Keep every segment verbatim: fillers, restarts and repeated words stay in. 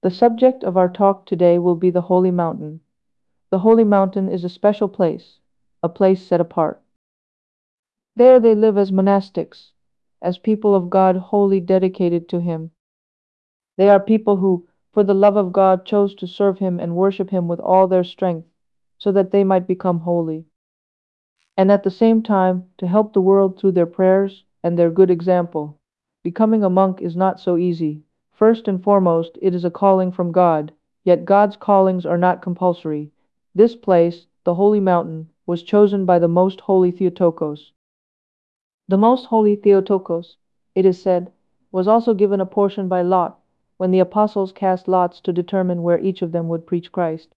The subject of our talk today will be the Holy Mountain. The Holy Mountain is a special place, a place set apart. There they live as monastics, as people of God wholly dedicated to Him. They are people who, for the love of God, chose to serve Him and worship Him with all their strength, so that they might become holy, and at the same time to help the world through their prayers and their good example. Becoming a monk is not so easy. First and foremost, it is a calling from God, yet God's callings are not compulsory. This place, the Holy Mountain, was chosen by the Most Holy Theotokos. The Most Holy Theotokos, it is said, was also given a portion by lot, when the apostles cast lots to determine where each of them would preach Christ.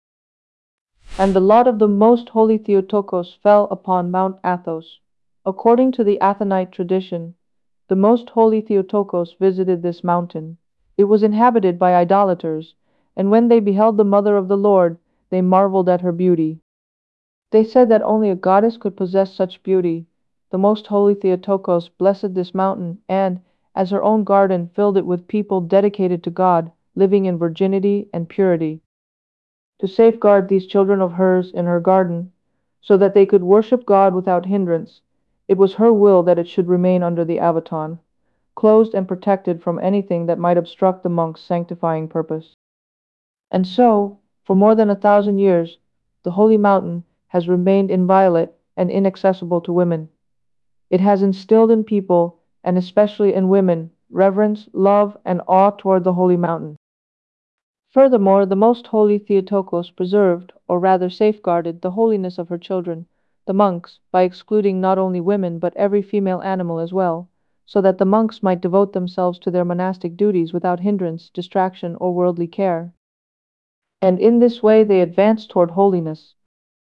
And the lot of the Most Holy Theotokos fell upon Mount Athos. According to the Athonite tradition, the Most Holy Theotokos visited this mountain. It was inhabited by idolaters, and when they beheld the Mother of the Lord, they marveled at her beauty. They said that only a goddess could possess such beauty. The Most Holy Theotokos blessed this mountain, and, as her own garden, filled it with people dedicated to God, living in virginity and purity. To safeguard these children of hers in her garden, so that they could worship God without hindrance, it was her will that it should remain under the Avaton, closed and protected from anything that might obstruct the monk's sanctifying purpose. And so, for more than a thousand years, the Holy Mountain has remained inviolate and inaccessible to women. It has instilled in people, and especially in women, reverence, love, and awe toward the Holy Mountain. Furthermore, the Most Holy Theotokos preserved, or rather safeguarded, the holiness of her children, the monks, by excluding not only women but every female animal as well, so that the monks might devote themselves to their monastic duties without hindrance, distraction, or worldly care. And in this way they advanced toward holiness.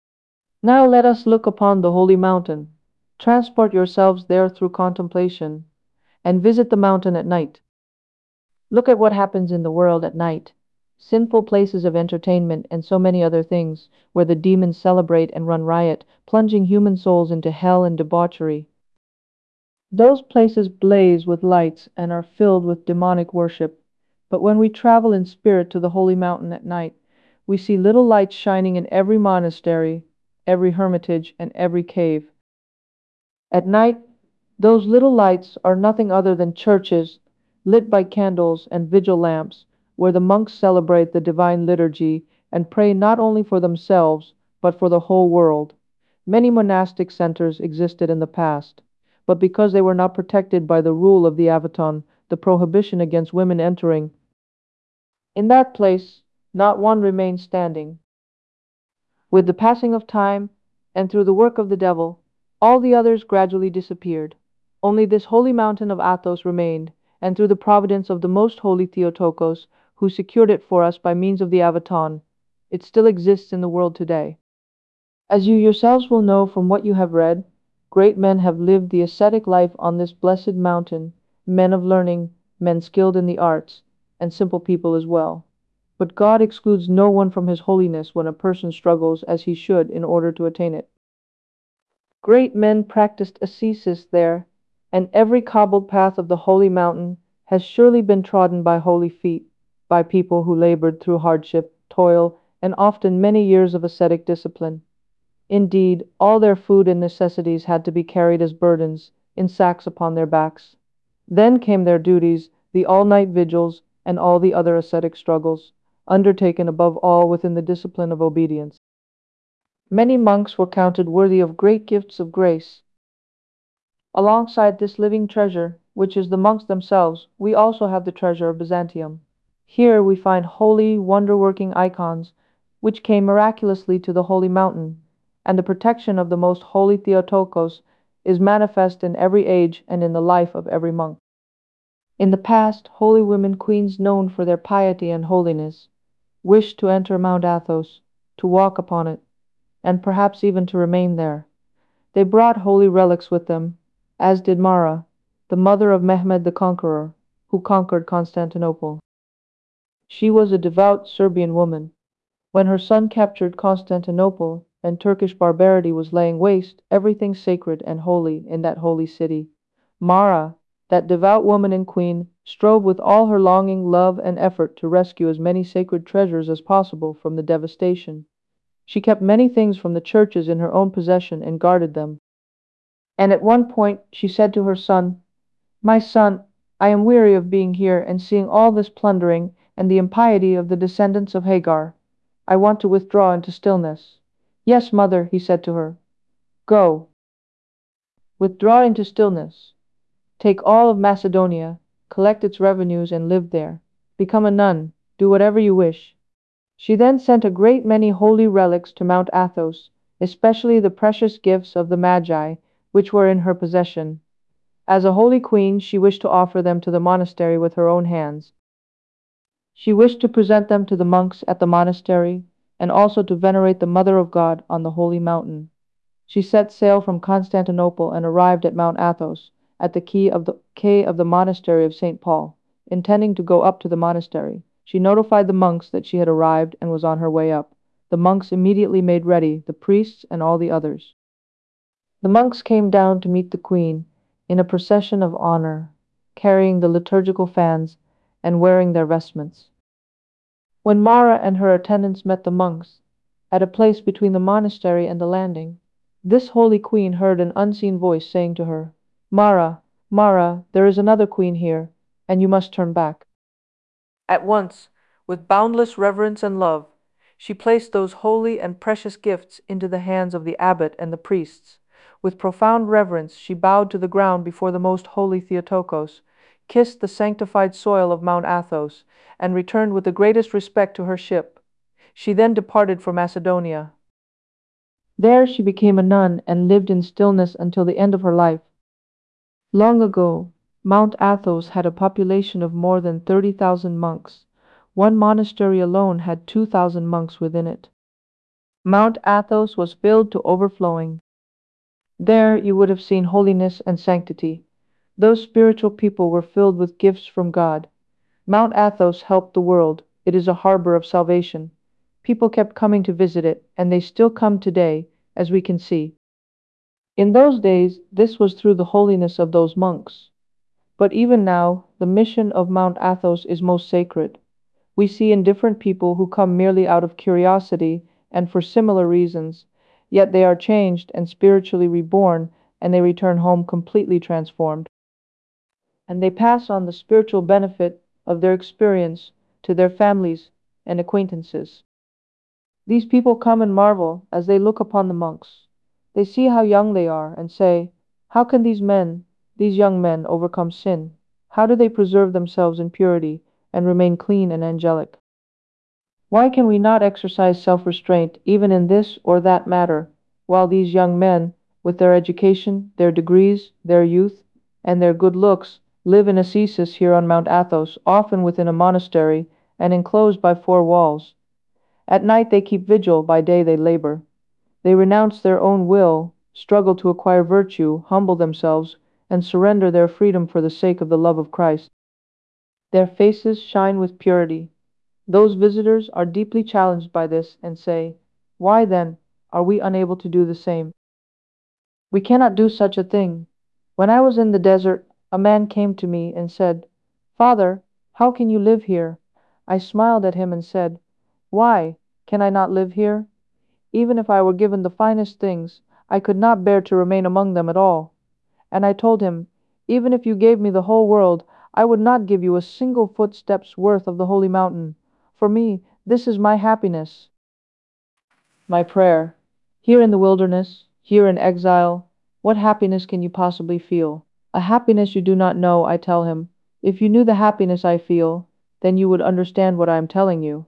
Now let us look upon the Holy Mountain. Transport yourselves there through contemplation, and visit the mountain at night. Look at what happens in the world at night. Sinful places of entertainment and so many other things, where the demons celebrate and run riot, plunging human souls into hell and debauchery. Those places blaze with lights and are filled with demonic worship. But when we travel in spirit to the Holy Mountain at night, we see little lights shining in every monastery, every hermitage, and every cave. At night, those little lights are nothing other than churches, lit by candles and vigil lamps, where the monks celebrate the divine liturgy and pray not only for themselves, but for the whole world. Many monastic centers existed in the past, but because they were not protected by the rule of the Avaton, the prohibition against women entering, in that place not one remained standing. With the passing of time, and through the work of the devil, all the others gradually disappeared. Only this holy mountain of Athos remained, and through the providence of the Most Holy Theotokos, who secured it for us by means of the Avaton, it still exists in the world today. As you yourselves will know from what you have read, great men have lived the ascetic life on this blessed mountain, men of learning, men skilled in the arts, and simple people as well. But God excludes no one from His holiness when a person struggles as he should in order to attain it. Great men practiced ascesis there, and every cobbled path of the holy mountain has surely been trodden by holy feet, by people who labored through hardship, toil, and often many years of ascetic discipline. Indeed, all their food and necessities had to be carried as burdens, in sacks upon their backs. Then came their duties, the all-night vigils, and all the other ascetic struggles, undertaken above all within the discipline of obedience. Many monks were counted worthy of great gifts of grace. Alongside this living treasure, which is the monks themselves, we also have the treasure of Byzantium. Here we find holy, wonder-working icons, which came miraculously to the Holy Mountain, and the protection of the Most Holy Theotokos is manifest in every age and in the life of every monk. In the past, holy women queens known for their piety and holiness wished to enter Mount Athos, to walk upon it, and perhaps even to remain there. They brought holy relics with them, as did Mara, the mother of Mehmed the Conqueror, who conquered Constantinople. She was a devout Serbian woman. When her son captured Constantinople and Turkish barbarity was laying waste everything sacred and holy in that holy city, Mara, That devout woman and queen strove with all her longing, love, and effort to rescue as many sacred treasures as possible from the devastation. She kept many things from the churches in her own possession and guarded them. And at one point she said to her son, "My son, I am weary of being here and seeing all this plundering and the impiety of the descendants of Hagar. I want to withdraw into stillness." "Yes, mother," he said to her. "Go. Withdraw into stillness. Take all of Macedonia, collect its revenues, and live there. Become a nun. Do whatever you wish." She then sent a great many holy relics to Mount Athos, especially the precious gifts of the Magi, which were in her possession. As a holy queen, she wished to offer them to the monastery with her own hands. She wished to present them to the monks at the monastery, and also to venerate the Mother of God on the holy mountain. She set sail from Constantinople and arrived at Mount Athos, at the quay of the, quay of the monastery of Saint Paul. Intending to go up to the monastery, she notified the monks that she had arrived and was on her way up. The monks immediately made ready, the priests and all the others. The monks came down to meet the queen in a procession of honor, carrying the liturgical fans and wearing their vestments. When Mara and her attendants met the monks, at a place between the monastery and the landing, this holy queen heard an unseen voice saying to her, "Mara, Mara, there is another queen here, and you must turn back." At once, with boundless reverence and love, she placed those holy and precious gifts into the hands of the abbot and the priests. With profound reverence, she bowed to the ground before the most holy Theotokos, kissed the sanctified soil of Mount Athos, and returned with the greatest respect to her ship. She then departed for Macedonia. There she became a nun and lived in stillness until the end of her life. Long ago, Mount Athos had a population of more than thirty thousand monks. One monastery alone had two thousand monks within it. Mount Athos was filled to overflowing. There you would have seen holiness and sanctity. Those spiritual people were filled with gifts from God. Mount Athos helped the world. It is a harbor of salvation. People kept coming to visit it, and they still come today, as we can see. In those days, this was through the holiness of those monks. But even now, the mission of Mount Athos is most sacred. We see indifferent people who come merely out of curiosity and for similar reasons, yet they are changed and spiritually reborn, and they return home completely transformed. And they pass on the spiritual benefit of their experience to their families and acquaintances. These people come and marvel as they look upon the monks. They see how young they are and say, "How can these men, these young men, overcome sin? How do they preserve themselves in purity and remain clean and angelic? Why can we not exercise self-restraint even in this or that matter, while these young men, with their education, their degrees, their youth, and their good looks, live in ascesis here on Mount Athos, often within a monastery, and enclosed by four walls? At night they keep vigil, by day they labor. They renounce their own will, struggle to acquire virtue, humble themselves, and surrender their freedom for the sake of the love of Christ. Their faces shine with purity. Those visitors are deeply challenged by this and say, 'Why, then, are we unable to do the same? We cannot do such a thing.' When I was in the desert, a man came to me and said, 'Father, how can you live here?' I smiled at him and said, 'Why, can I not live here? Even if I were given the finest things, I could not bear to remain among them at all.' And I told him, 'Even if you gave me the whole world, I would not give you a single footstep's worth of the holy mountain. For me, this is my happiness, my prayer. Here in the wilderness, here in exile, what happiness can you possibly feel? A happiness you do not know,' I tell him. 'If you knew the happiness I feel, then you would understand what I am telling you.'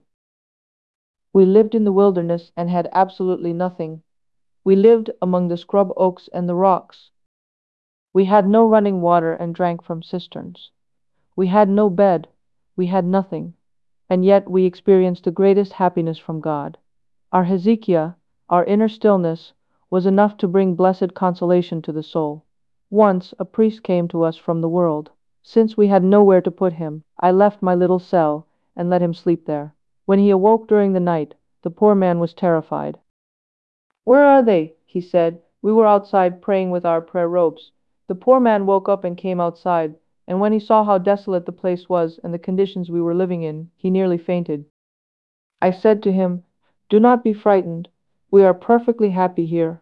We lived in the wilderness and had absolutely nothing. We lived among the scrub oaks and the rocks. We had no running water and drank from cisterns. We had no bed. We had nothing. And yet we experienced the greatest happiness from God. Our hezekiah, our inner stillness, was enough to bring blessed consolation to the soul. Once a priest came to us from the world. Since we had nowhere to put him, I left my little cell and let him sleep there. When he awoke during the night, the poor man was terrified. 'Where are they?' he said. We were outside praying with our prayer robes. The poor man woke up and came outside. And when he saw how desolate the place was and the conditions we were living in, he nearly fainted. I said to him, "Do not be frightened. We are perfectly happy here."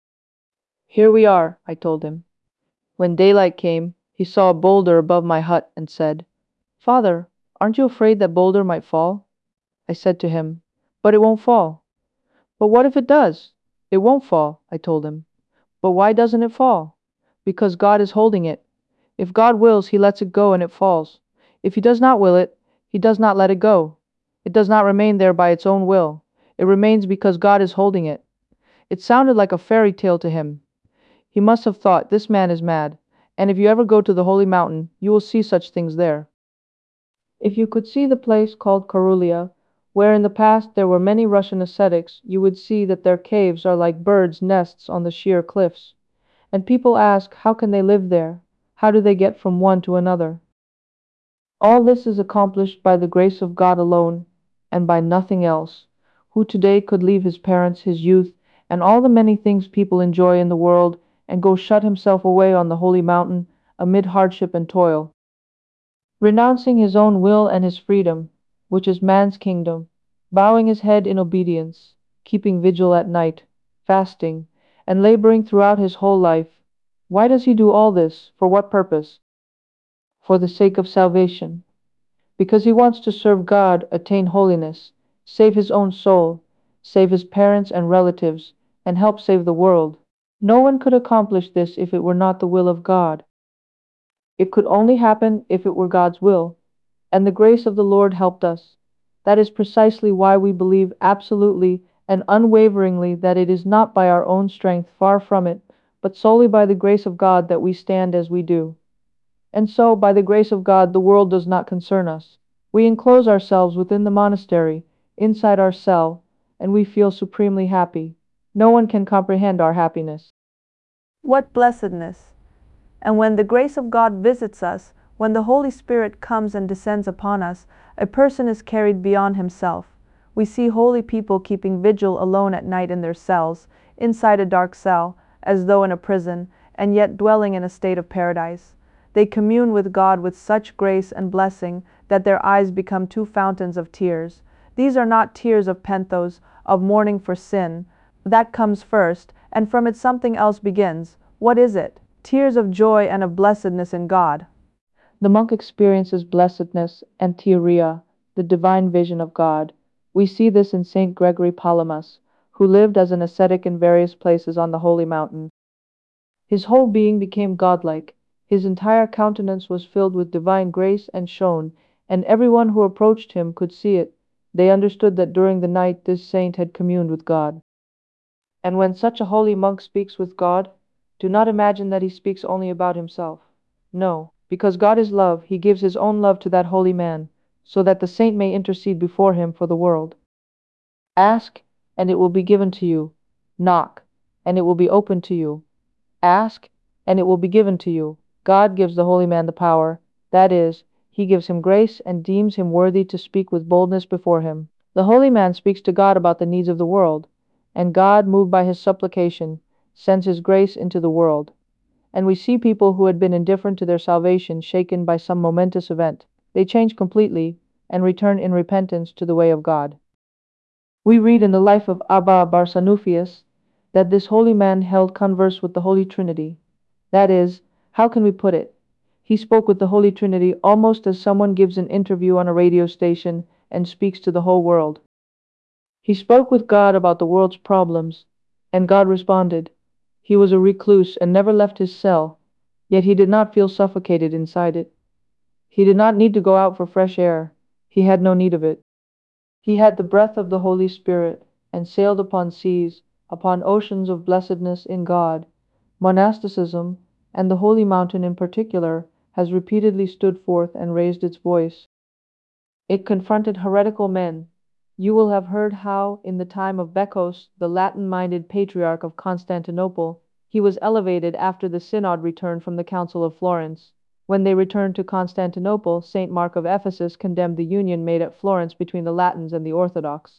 "Here we are," I told him. When daylight came, he saw a boulder above my hut and said, "Father, aren't you afraid that boulder might fall?" I said to him, "But it won't fall." "But what if it does?" "It won't fall," I told him. "But why doesn't it fall?" "Because God is holding it. If God wills, He lets it go and it falls. If He does not will it, He does not let it go. It does not remain there by its own will. It remains because God is holding it." It sounded like a fairy tale to him. He must have thought, "This man is mad." And if you ever go to the Holy Mountain, you will see such things there. If you could see the place called Carulia, where in the past there were many Russian ascetics, you would see that their caves are like birds' nests on the sheer cliffs. And people ask, how can they live there? How do they get from one to another? All this is accomplished by the grace of God alone, and by nothing else. Who today could leave his parents, his youth, and all the many things people enjoy in the world, and go shut himself away on the holy mountain, amid hardship and toil, renouncing his own will and his freedom, which is man's kingdom, bowing his head in obedience, keeping vigil at night, fasting, and laboring throughout his whole life? Why does he do all this? For what purpose? For the sake of salvation. Because he wants to serve God, attain holiness, save his own soul, save his parents and relatives, and help save the world. No one could accomplish this if it were not the will of God. It could only happen if it were God's will, and the grace of the Lord helped us. That is precisely why we believe absolutely and unwaveringly that it is not by our own strength, far from it, but solely by the grace of God that we stand as we do. And so, by the grace of God, the world does not concern us. We enclose ourselves within the monastery, inside our cell, and we feel supremely happy. No one can comprehend our happiness. What blessedness! And when the grace of God visits us, when the Holy Spirit comes and descends upon us, a person is carried beyond himself. We see holy people keeping vigil alone at night in their cells, inside a dark cell, as though in a prison, and yet dwelling in a state of paradise. They commune with God with such grace and blessing that their eyes become two fountains of tears. These are not tears of penthos, of mourning for sin. That comes first, and from it something else begins. What is it? Tears of joy and of blessedness in God. The monk experiences blessedness and theoria, the divine vision of God. We see this in Saint Gregory Palamas, who lived as an ascetic in various places on the holy mountain. His whole being became godlike. His entire countenance was filled with divine grace and shone, and everyone who approached him could see it. They understood that during the night this saint had communed with God. And when such a holy monk speaks with God, do not imagine that he speaks only about himself. No, because God is love, he gives his own love to that holy man, so that the saint may intercede before him for the world. Ask, and it will be given to you. Knock, and it will be opened to you. Ask, and it will be given to you. God gives the holy man the power, that is, he gives him grace and deems him worthy to speak with boldness before him. The holy man speaks to God about the needs of the world, and God, moved by his supplication, sends his grace into the world. And we see people who had been indifferent to their salvation shaken by some momentous event. They change completely and return in repentance to the way of God. We read in the life of Abba Barsanufius that this holy man held converse with the Holy Trinity. That is, how can we put it? He spoke with the Holy Trinity almost as someone gives an interview on a radio station and speaks to the whole world. He spoke with God about the world's problems, and God responded. He was a recluse and never left his cell, yet he did not feel suffocated inside it. He did not need to go out for fresh air. He had no need of it. He had the breath of the Holy Spirit, and sailed upon seas, upon oceans of blessedness in God. Monasticism, and the Holy Mountain in particular, has repeatedly stood forth and raised its voice. It confronted heretical men. You will have heard how, in the time of Becos, the Latin-minded patriarch of Constantinople, he was elevated after the synod returned from the Council of Florence. When they returned to Constantinople, Saint Mark of Ephesus condemned the union made at Florence between the Latins and the Orthodox.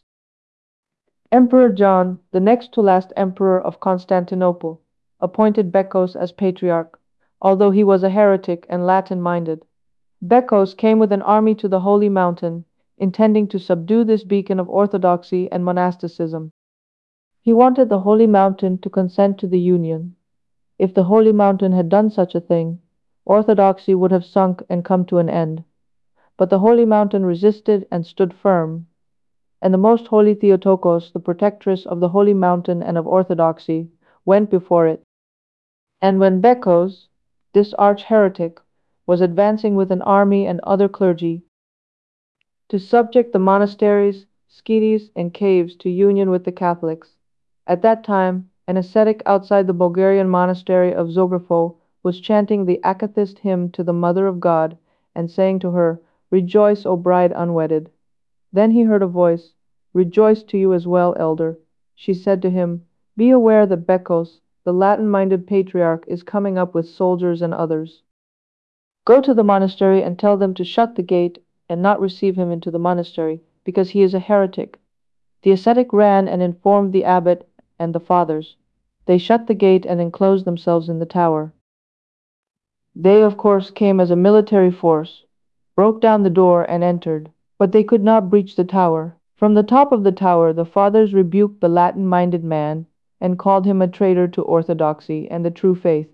Emperor John, the next to last emperor of Constantinople, appointed Becos as patriarch. although he was a heretic and Latin-minded. Becos came with an army to the Holy Mountain, intending to subdue this beacon of orthodoxy and monasticism. He wanted the Holy Mountain to consent to the union. If the Holy Mountain had done such a thing, orthodoxy would have sunk and come to an end. But the Holy Mountain resisted and stood firm, and the Most Holy Theotokos, the protectress of the Holy Mountain and of orthodoxy, went before it. And when Becos, this arch-heretic, was advancing with an army and other clergy to subject the monasteries, sketies, and caves to union with the Catholics, at that time an ascetic outside the Bulgarian monastery of Zografo was chanting the Akathist hymn to the Mother of God and saying to her, "Rejoice, O bride unwedded." Then he heard a voice, "Rejoice to you as well, elder." She said to him, "Be aware that Becos, the Latin-minded patriarch, is coming up with soldiers and others. Go to the monastery and tell them to shut the gate and not receive him into the monastery, because he is a heretic." The ascetic ran and informed the abbot and the fathers. They shut the gate and enclosed themselves in the tower. They, of course, came as a military force, broke down the door and entered, but they could not breach the tower. From the top of the tower the fathers rebuked the Latin-minded man and called him a traitor to orthodoxy and the true faith.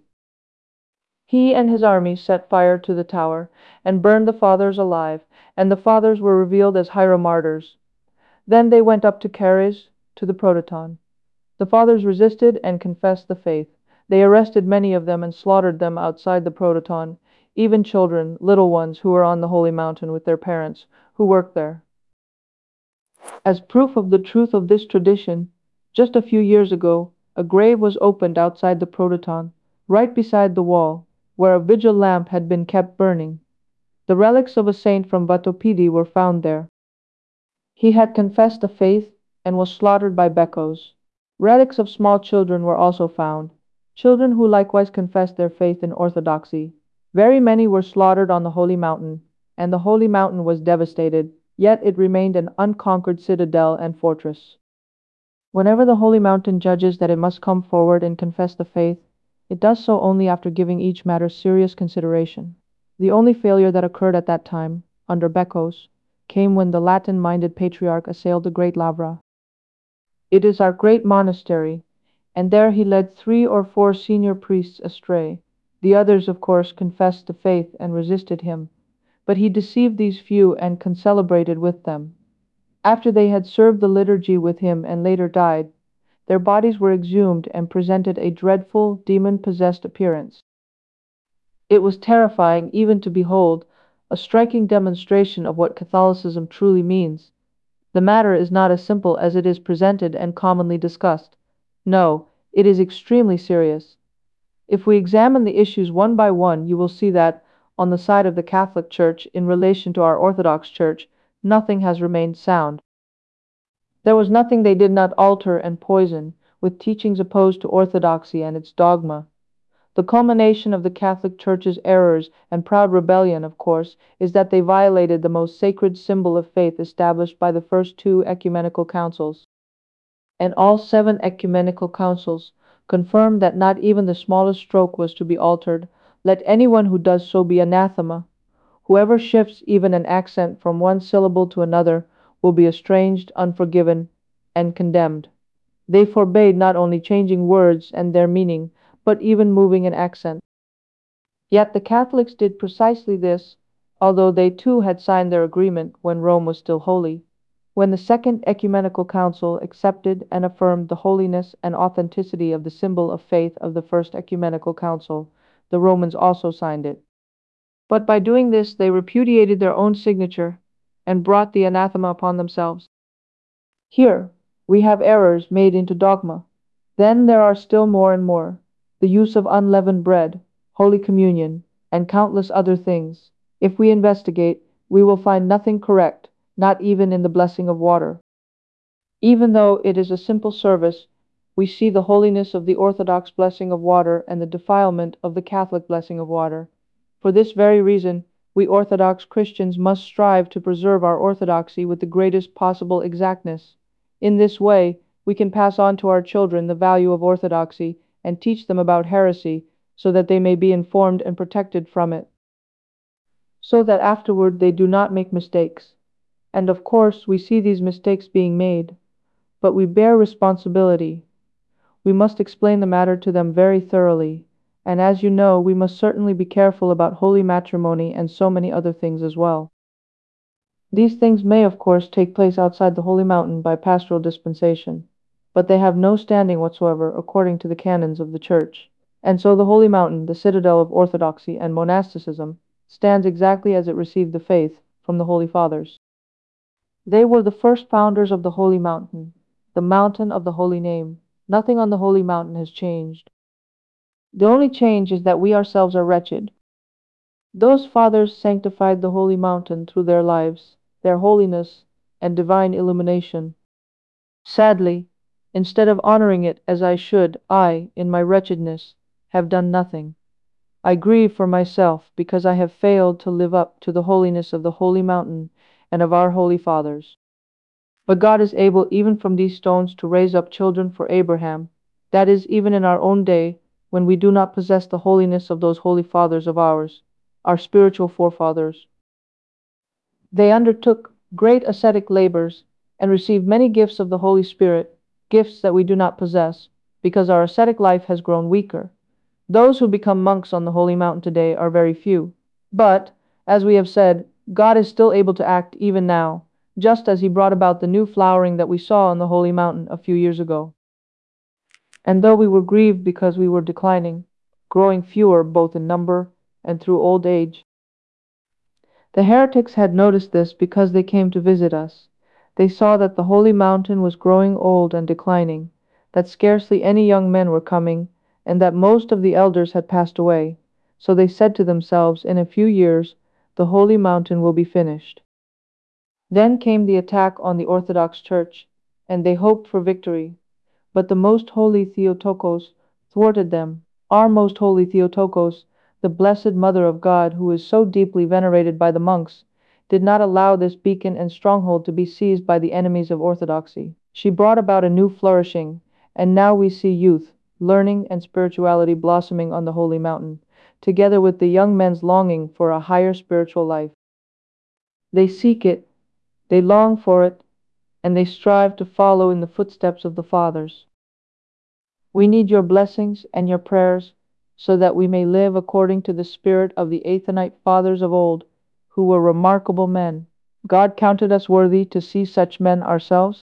He and his army set fire to the tower and burned the fathers alive, and the fathers were revealed as hieromartyrs. Then they went up to Chares, to the Prototon. The fathers resisted and confessed the faith. They arrested many of them and slaughtered them outside the Prototon, even children, little ones who were on the Holy Mountain with their parents, who worked there. As proof of the truth of this tradition, just a few years ago, a grave was opened outside the Prototon, right beside the wall, where a vigil lamp had been kept burning. The relics of a saint from Vatopedi were found there. He had confessed the faith and was slaughtered by Becos. Relics of small children were also found, children who likewise confessed their faith in orthodoxy. Very many were slaughtered on the Holy Mountain, and the Holy Mountain was devastated, yet it remained an unconquered citadel and fortress. Whenever the Holy Mountain judges that it must come forward and confess the faith, it does so only after giving each matter serious consideration. The only failure that occurred at that time, under Becos, came when the Latin-minded patriarch assailed the great Lavra. It is our great monastery, and there he led three or four senior priests astray. The others, of course, confessed the faith and resisted him, but he deceived these few and concelebrated with them. After they had served the liturgy with him and later died, their bodies were exhumed and presented a dreadful, demon-possessed appearance. It was terrifying even to behold, a striking demonstration of what Catholicism truly means. The matter is not as simple as it is presented and commonly discussed. No, it is extremely serious. If we examine the issues one by one, you will see that, on the side of the Catholic Church in relation to our Orthodox Church, nothing has remained sound. There was nothing they did not alter and poison, with teachings opposed to orthodoxy and its dogma. The culmination of the Catholic Church's errors and proud rebellion, of course, is that they violated the most sacred symbol of faith established by the first two ecumenical councils. And all seven ecumenical councils confirmed that not even the smallest stroke was to be altered. Let anyone who does so be anathema. Whoever shifts even an accent from one syllable to another will be estranged, unforgiven, and condemned. They forbade not only changing words and their meaning, but even moving an accent. Yet the Catholics did precisely this, although they too had signed their agreement when Rome was still holy. When the Second Ecumenical Council accepted and affirmed the holiness and authenticity of the symbol of faith of the First Ecumenical Council, the Romans also signed it. But by doing this they repudiated their own signature and brought the anathema upon themselves. Here we have errors made into dogma. Then there are still more and more, the use of unleavened bread, Holy Communion, and countless other things. If we investigate, we will find nothing correct, not even in the blessing of water. Even though it is a simple service, we see the holiness of the Orthodox blessing of water and the defilement of the Catholic blessing of water. For this very reason, we Orthodox Christians must strive to preserve our orthodoxy with the greatest possible exactness. In this way, we can pass on to our children the value of orthodoxy and teach them about heresy, so that they may be informed and protected from it, so that afterward they do not make mistakes. And of course, we see these mistakes being made, but we bear responsibility. We must explain the matter to them very thoroughly, and as you know, we must certainly be careful about holy matrimony and so many other things as well. These things may, of course, take place outside the holy mountain by pastoral dispensation, but they have no standing whatsoever according to the canons of the Church. And so the holy mountain, the citadel of orthodoxy and monasticism, stands exactly as it received the faith from the Holy Fathers. They were the first founders of the holy mountain, the mountain of the holy name. Nothing on the holy mountain has changed. The only change is that we ourselves are wretched. Those fathers sanctified the holy mountain through their lives, their holiness, and divine illumination. Sadly, instead of honoring it as I should, I, in my wretchedness, have done nothing. I grieve for myself because I have failed to live up to the holiness of the holy mountain and of our holy fathers. But God is able even from these stones to raise up children for Abraham, that is, even in our own day, when we do not possess the holiness of those holy fathers of ours, our spiritual forefathers. They undertook great ascetic labors and received many gifts of the Holy Spirit, gifts that we do not possess, because our ascetic life has grown weaker. Those who become monks on the holy mountain today are very few. But, as we have said, God is still able to act even now, just as He brought about the new flowering that we saw on the holy mountain a few years ago. And though we were grieved because we were declining, growing fewer both in number and through old age, the heretics had noticed this because they came to visit us. They saw that the holy mountain was growing old and declining, that scarcely any young men were coming, and that most of the elders had passed away. So they said to themselves, in a few years, the holy mountain will be finished. Then came the attack on the Orthodox Church, and they hoped for victory. But the most holy Theotokos thwarted them. Our most holy Theotokos, the blessed Mother of God, who is so deeply venerated by the monks, did not allow this beacon and stronghold to be seized by the enemies of orthodoxy. She brought about a new flourishing, and now we see youth, learning, and spirituality blossoming on the holy mountain, together with the young men's longing for a higher spiritual life. They seek it, they long for it, and they strive to follow in the footsteps of the Fathers. We need your blessings and your prayers so that we may live according to the spirit of the Athonite fathers of old, who were remarkable men. God counted us worthy to see such men ourselves.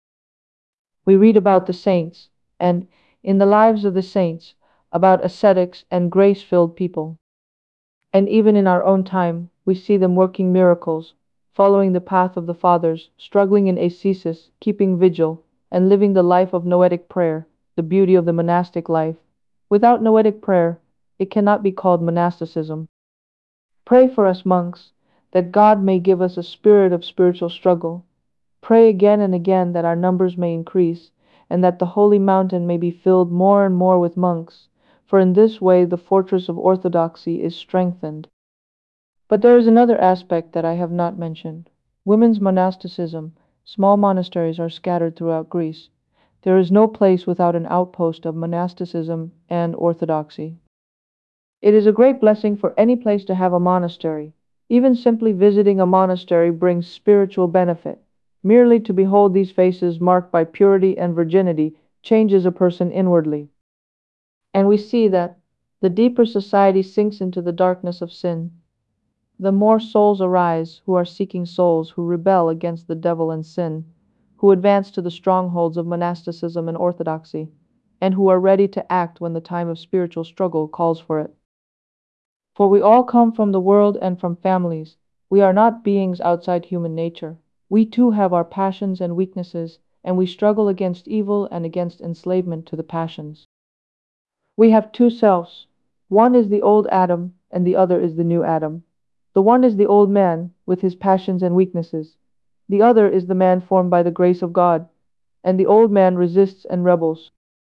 We read about the saints, and, in the lives of the saints, about ascetics and grace-filled people. And even in our own time, we see them working miracles, following the path of the Fathers, struggling in ascesis, keeping vigil, and living the life of noetic prayer, the beauty of the monastic life. Without noetic prayer, it cannot be called monasticism. Pray for us, monks, that God may give us a spirit of spiritual struggle. Pray again and again that our numbers may increase, and that the holy mountain may be filled more and more with monks, for in this way the fortress of orthodoxy is strengthened. But there is another aspect that I have not mentioned. Women's monasticism. Small monasteries are scattered throughout Greece. There is no place without an outpost of monasticism and orthodoxy. It is a great blessing for any place to have a monastery. Even simply visiting a monastery brings spiritual benefit. Merely to behold these faces marked by purity and virginity changes a person inwardly. And we see that the deeper society sinks into the darkness of sin, the more souls arise who are seeking souls, who rebel against the devil and sin, who advance to the strongholds of monasticism and orthodoxy, and who are ready to act when the time of spiritual struggle calls for it. For we all come from the world and from families. We are not beings outside human nature. We too have our passions and weaknesses, and we struggle against evil and against enslavement to the passions. We have two selves. One is the old Adam, and the other is the new Adam. The one is the old man, with his passions and weaknesses. The other is the man formed by the grace of God, and the old man resists and rebels.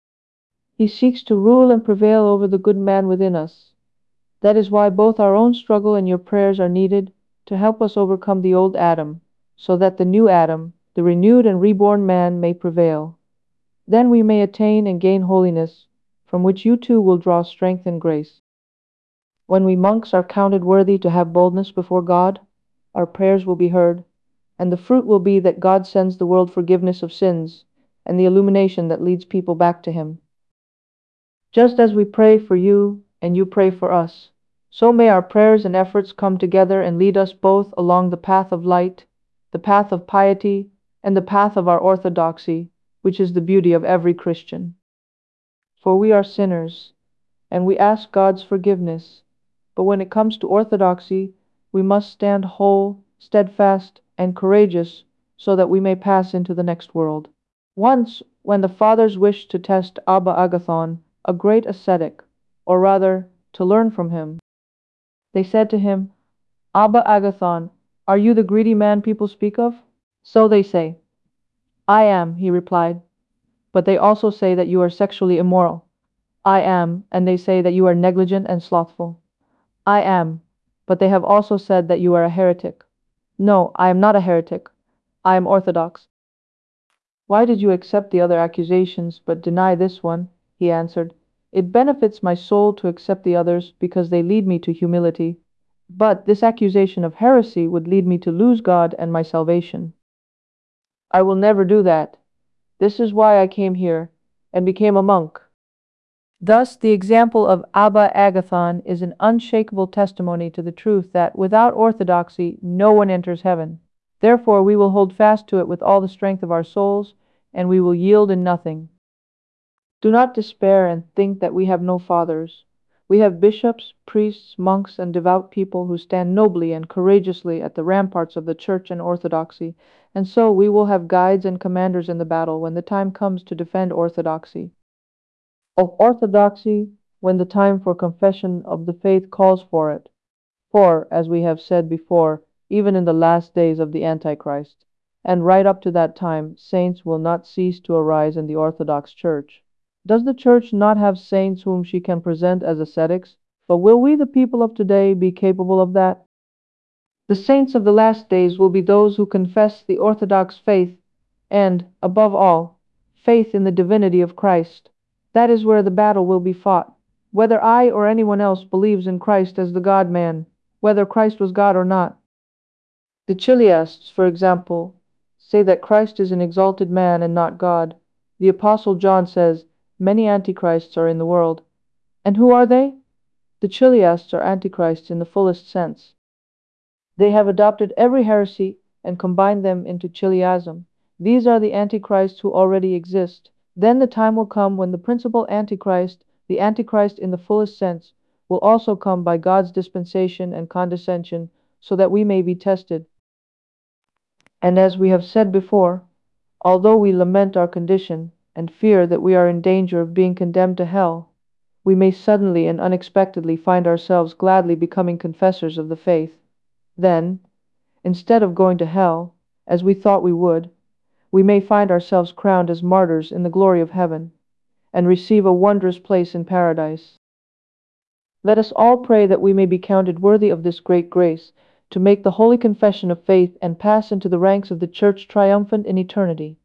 He seeks to rule and prevail over the good man within us. That is why both our own struggle and your prayers are needed to help us overcome the old Adam, so that the new Adam, the renewed and reborn man, may prevail. Then we may attain and gain holiness, from which you too will draw strength and grace. When we monks are counted worthy to have boldness before God, our prayers will be heard, and the fruit will be that God sends the world forgiveness of sins and the illumination that leads people back to Him. Just as we pray for you and you pray for us, so may our prayers and efforts come together and lead us both along the path of light, the path of piety, and the path of our orthodoxy, which is the beauty of every Christian. For we are sinners, and we ask God's forgiveness, but when it comes to orthodoxy, we must stand whole, steadfast, and courageous so that we may pass into the next world. Once, when the fathers wished to test Abba Agathon, a great ascetic, or rather, to learn from him, they said to him, Abba Agathon, are you the greedy man people speak of? So they say. I am, he replied, but they also say that you are sexually immoral. I am, and they say that you are negligent and slothful. I am, but they have also said that you are a heretic. No, I am not a heretic. I am orthodox. Why did you accept the other accusations, but deny this one? He answered. It benefits my soul to accept the others, because they lead me to humility. But this accusation of heresy would lead me to lose God and my salvation. I will never do that. This is why I came here, and became a monk. Thus, the example of Abba Agathon is an unshakable testimony to the truth that without orthodoxy no one enters heaven. Therefore, we will hold fast to it with all the strength of our souls, and we will yield in nothing. Do not despair and think that we have no fathers. We have bishops, priests, monks, and devout people who stand nobly and courageously at the ramparts of the Church and orthodoxy, and so we will have guides and commanders in the battle when the time comes to defend orthodoxy. Of orthodoxy, when the time for confession of the faith calls for it. For, as we have said before, even in the last days of the Antichrist, and right up to that time, saints will not cease to arise in the Orthodox Church. Does the Church not have saints whom she can present as ascetics? But will we, the people of today, be capable of that? The saints of the last days will be those who confess the Orthodox faith and, above all, faith in the divinity of Christ. That is where the battle will be fought. Whether I or anyone else believes in Christ as the God-man, whether Christ was God or not. The Chiliasts, for example, say that Christ is an exalted man and not God. The Apostle John says, many antichrists are in the world. And who are they? The Chiliasts are antichrists in the fullest sense. They have adopted every heresy and combined them into Chiliasm. These are the antichrists who already exist. Then the time will come when the principal antichrist, the antichrist in the fullest sense, will also come by God's dispensation and condescension, so that we may be tested. And as we have said before, although we lament our condition, and fear that we are in danger of being condemned to hell, we may suddenly and unexpectedly find ourselves gladly becoming confessors of the faith. Then, instead of going to hell, as we thought we would, we may find ourselves crowned as martyrs in the glory of heaven, and receive a wondrous place in paradise. Let us all pray that we may be counted worthy of this great grace, to make the holy confession of faith and pass into the ranks of the Church triumphant in eternity.